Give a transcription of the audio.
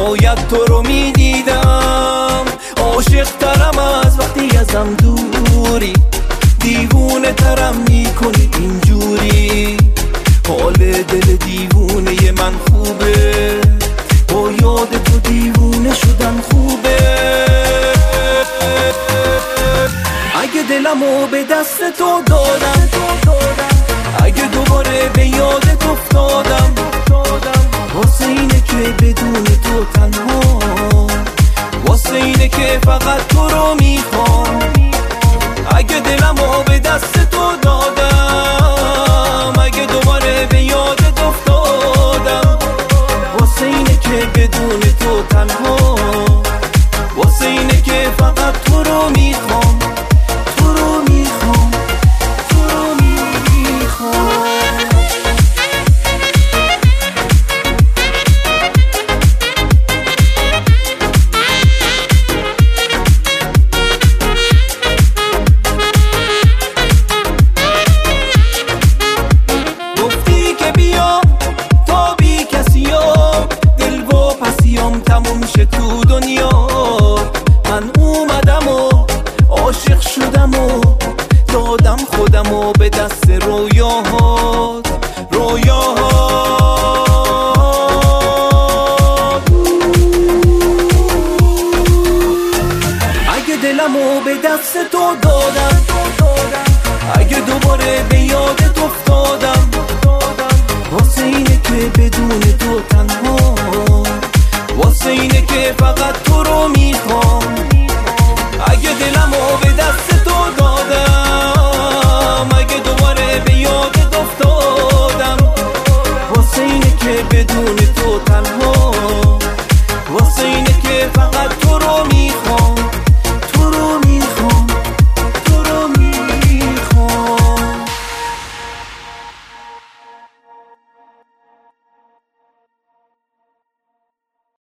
باید تو رو میدیدم. عاشق ترم از وقتی ازم دوری، دیوونه ترم میکنی اینجوری. حال دل دیوونه من خوبه، با یاد تو دیوونه شدن خوبه. اگه دلمو به دست تو دادم، اگه دوباره به یادت افتادم، واسه اینه که بدون تو تنها، واسه اینه که فقط تو رو میخوام. اگه دلمو به دست تو دادم، اگه دوباره به یادت افتادم، واسه اینه که بدون تو تنها، واسه اینه که فقط تو رو میخوام، تو رو میخوام، تو رو میخوام. گفتی که بیام تا بی کسیام، دل و پسیام تموم شه تو دنیا. من اومدم و عاشق شدم و دادم خودم و به دست رویاهات، رویاهات. اگه دلمو به دست تو دادم، اگه دوباره به یادت افتادم، واسه اینه که بدون تو تنها، واسه اینه که فقط تو رو میخوام.